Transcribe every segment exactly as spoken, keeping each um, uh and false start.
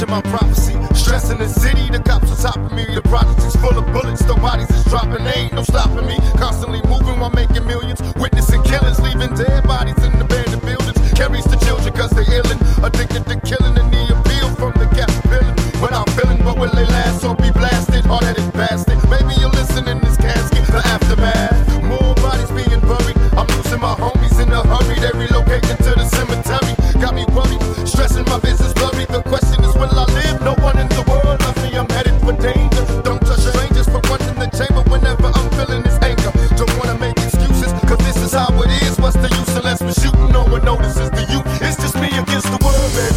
my prophecy. Stressing the city, the cops on top of me. The project is full of bullets, the bodies is dropping. There ain't no stopping me. Constantly moving while making millions. Witnessing killings, leaving dead bodies in abandoned buildings. Carries the children cause they're illin'. Addicted to killing and the appeal from the gap feeling. Without feeling, but will they last or be blasted? All that is bastard. Maybe you'll listen in this casket, the aftermath. More bodies being buried. I'm losing my homies in a hurry. They relocating to the cemetery. Got me worried, stressing my business blurry. The question is, will I live? No one in the world loves me. I'm headed for danger. Don't trust strangers for one in the chamber whenever I'm feeling this anger. Don't wanna make excuses, cause this is how it is. What's the use unless we're shooting? No one notices the youth. It's just me against the world, baby.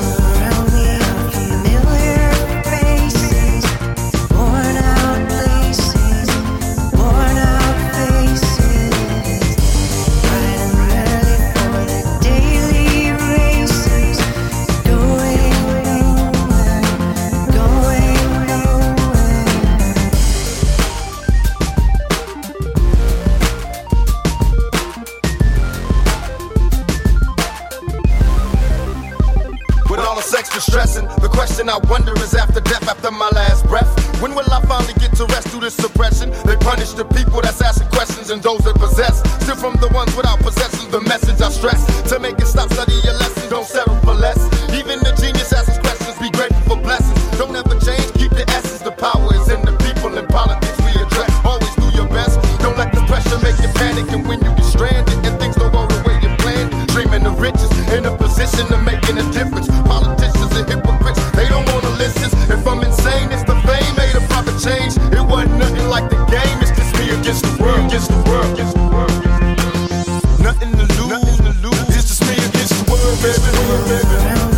Stressing. The question I wonder is after death, after my last breath, when will I finally get to rest through this suppression? They punish the people that's asking questions and those that possess. Still from the ones without possessions, the message I stress. To make it stop, study your lesson, don't settle for less. Even the genius asks questions, be grateful for blessings. Don't ever change, keep the essence. The power is in the people and politics we address. Always do your best, don't let the pressure make you panic. And when you get stranded and things don't go the way you planned, dreaming of riches, in a position of making a difference. Politicians and hypocrites, they don't wanna listen. If I'm insane, it's the fame, made a proper change. It wasn't nothing like the game, it's just me against the world, against the world, against the world. Nothing to lose, nothing to lose. It's just me against the world, baby, world, baby.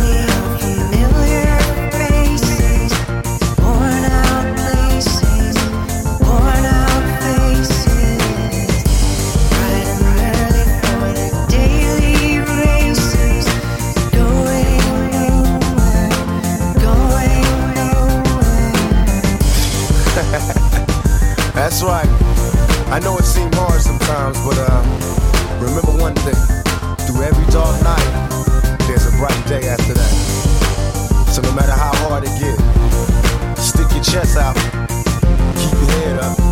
That's right. I know it seems hard sometimes, but uh, remember one thing. Through every dark night, there's a bright day after that. So no matter how hard it gets, stick your chest out, keep your head up.